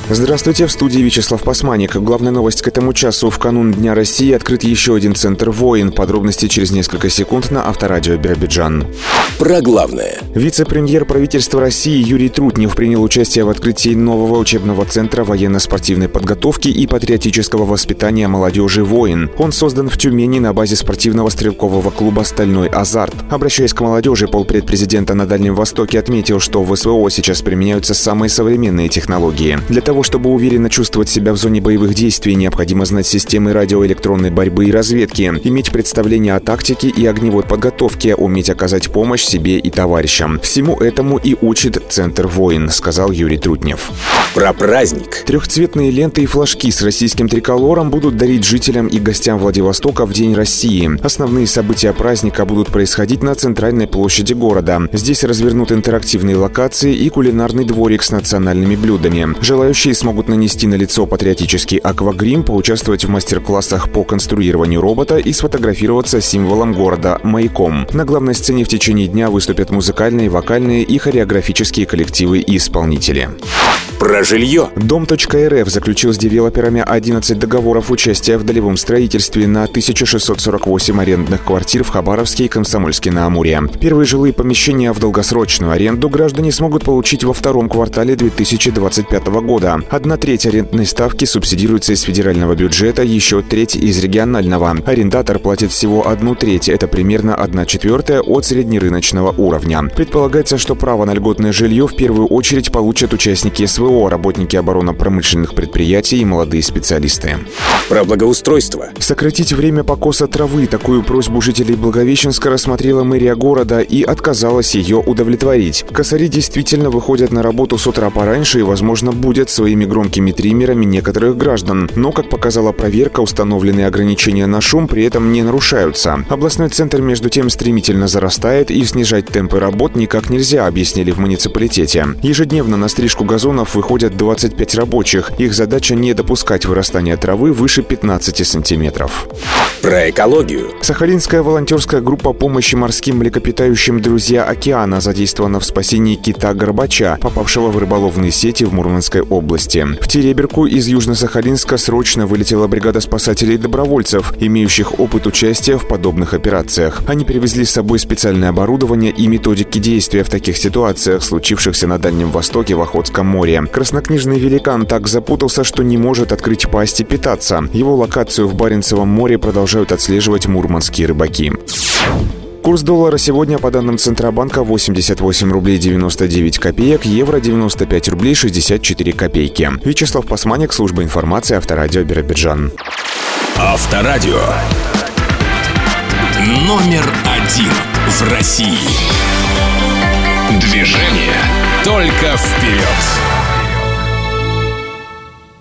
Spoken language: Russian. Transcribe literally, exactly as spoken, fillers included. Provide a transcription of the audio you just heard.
Здравствуйте, в студии Вячеслав Пасманик. Главная новость к этому часу. В канун Дня России открыт еще один центр «Воин». Подробности через несколько секунд на Авторадио Биробиджан. Про главное. Вице-премьер правительства России Юрий Трутнев принял участие в открытии нового учебного центра военно-спортивной подготовки и патриотического воспитания молодежи «Воин». Он создан в Тюмени на базе спортивного стрелкового клуба «Стальной азарт». Обращаясь к молодежи, полпред президента на Дальнем Востоке отметил, что в СВО сейчас применяются самые современные технологии. Для того, чтобы уверенно чувствовать себя в зоне боевых действий, необходимо знать системы радиоэлектронной борьбы и разведки, иметь представление о тактике и огневой подготовке, уметь оказать помощь себе и товарищам. Всему этому и учит Центр «Воин», сказал Юрий Трутнев. Про праздник. Трехцветные ленты и флажки с российским триколором будут дарить жителям и гостям Владивостока в День России. Основные события праздника будут происходить на центральной площади города. Здесь развернут интерактивные локации и кулинарный дворик с национальными блюдами. Желающие смогут нанести на лицо патриотический аквагрим, поучаствовать в мастер-классах по конструированию робота и сфотографироваться с символом города – маяком. На главной сцене в течение дня выступят музыкальные, вокальные и хореографические коллективы и исполнители. Про жилье. Дом.рф заключил с девелоперами одиннадцать договоров участия в долевом строительстве на тысяча шестьсот сорок восемь арендных квартир в Хабаровске и Комсомольске-на-Амуре. Первые жилые помещения в долгосрочную аренду граждане смогут получить во втором квартале две тысячи двадцать пятого года. Одна треть арендной ставки субсидируется из федерального бюджета, еще треть из регионального. Арендатор платит всего одну треть, это примерно одна четвертая от среднерыночного уровня. Предполагается, что право на льготное жилье в первую очередь получат участники СВО, работники оборонно-промышленных предприятий и молодые специалисты. Про благоустройство. Сократить время покоса травы. Такую просьбу жителей Благовещенска рассмотрела мэрия города и отказалась ее удовлетворить. Косари действительно выходят на работу с утра пораньше и, возможно, будят своими громкими триммерами некоторых граждан. Но, как показала проверка, установленные ограничения на шум при этом не нарушаются. Областной центр, между тем, стремительно зарастает, и снижать темпы работ никак нельзя, объяснили в муниципалитете. Ежедневно на стрижку газонов выходят двадцать пять рабочих. Их задача не допускать вырастания травы выше пятнадцати сантиметров. Про экологию. Сахалинская волонтерская группа помощи морским млекопитающим «Друзья океана» задействована в спасении кита-горбача, попавшего в рыболовные сети в Мурманской области. В Тереберку из Южно-Сахалинска срочно вылетела бригада спасателей и добровольцев, имеющих опыт участия в подобных операциях. Они привезли с собой специальное оборудование и методики действия в таких ситуациях, случившихся на Дальнем Востоке в Охотском море. Краснокнижный великан так запутался, что не может открыть пасть и питаться. Его локацию в Баренцевом море продолжают отслеживать мурманские рыбаки. Курс доллара сегодня, по данным Центробанка, восемьдесят восемь рублей девяносто девять копеек, евро девяносто пять рублей шестьдесят четыре копейки. Вячеслав Пасманик, служба информации, Авторадио Биробиджан. Авторадио. Номер один в России. Движение только вперед.